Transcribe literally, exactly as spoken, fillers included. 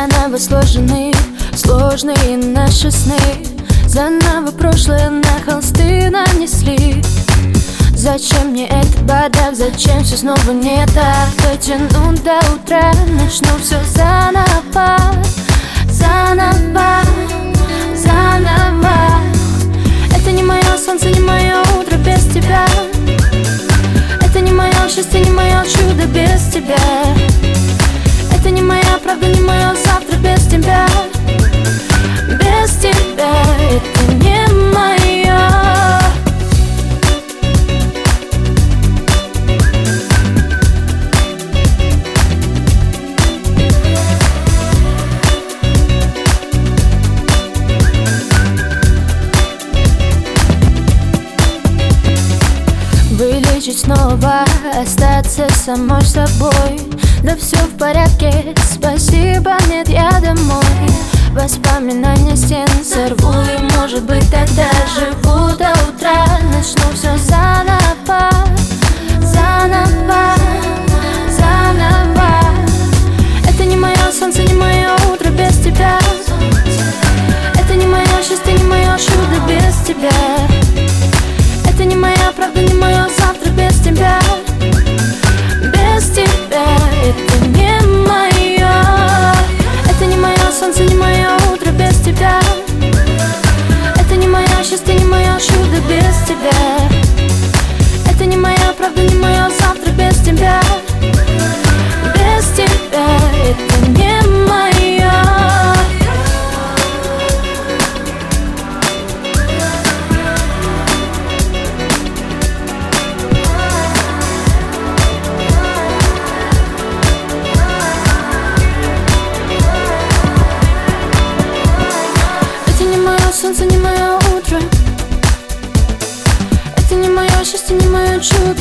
Заново сложены, сложные наши сны. Заново прошлое на холсты нанесли. Зачем мне этот бардак, зачем все снова не так? Дотяну до утра, начну все заново. Заново, заново. Это не мое солнце, не мое утро без тебя. Это не мое счастье, не мое чудо без тебя. Это не моя правда, не мое завтра без тебя. Без тебя это не мое. Вылечить снова, остаться самой собой. Да все в порядке, спасибо, нет, я домой. Воспоминания стен сорву, и может быть тогда живу до утра. Начну все заново, заново, заново. Это не мое солнце, не мое утро без тебя. Это не мое счастье, не мое чудо без тебя. Это не моя правда, не мое завтра без тебя. Без тебя это не мое. Это не мое солнце, не мое утро без тебя. Это не мое счастье, не мое чудо без тебя. Это не моя правда, не мое завтра без тебя. Без тебя это не мое. Солнце не мое утро. Это не мое счастье, не мое чудо